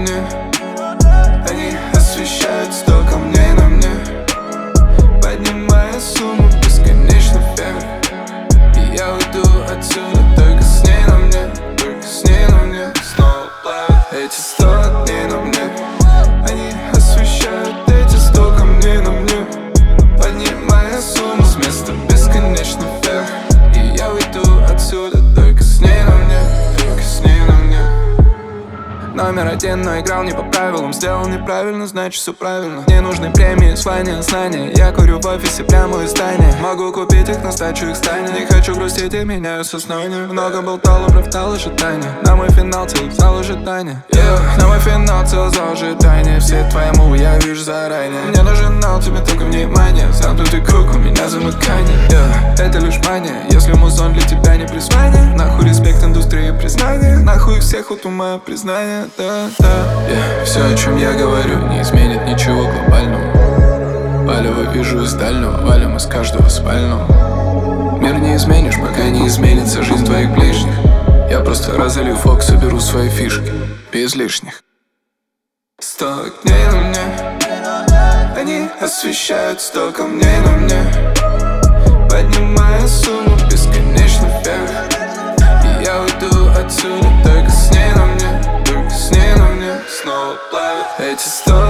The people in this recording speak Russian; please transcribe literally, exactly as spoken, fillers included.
мне. Они освещают сто камней на мне, поднимая сумму бесконечно вверх. И я уйду отсюда только с ней на мне, только с ней на мне. Снова плавят эти сто дней на мне. Они освещают эти сто камней на мне, поднимая сумму с места бесконечно вверх. И я уйду отсюда только с ней на мне, только с ней на мне. Номер один, но играл не по правилам. Сделал неправильно, значит все правильно. Мне нужны премии, звания, знания. Я курю в офисе прямо из здания. Могу купить их на сдачу, их станет. Не хочу грустить и меняю сознание. Много болтал, оправдал ожидания. На мой финал целый зал ожидания, yeah. На мой финал целый зал ожидания. Все твои мувы я вижу заранее. Мне нужен нал, тебе только внимание. Замкнутый круг, у меня замыкание, yeah. Это лишь мания, если музон для тебя не призвание. Нахуй респект индустрии, признание. Нахуй всех вот ума признание. Да, да, yeah. Все, о чем я говорю, не изменит ничего глобального. Палево вижу из дальнего, валим из каждого спального. Мир не изменишь, пока не изменится жизнь твоих ближних. Я просто разолью фокус, соберу свои фишки без лишних. Сто дней на мне, они освещают сто камней на мне, поднимая сумму бесконечно вверх. И я уйду отсюда только с ней на мне, только с ней на мне. Снова плавят эти сто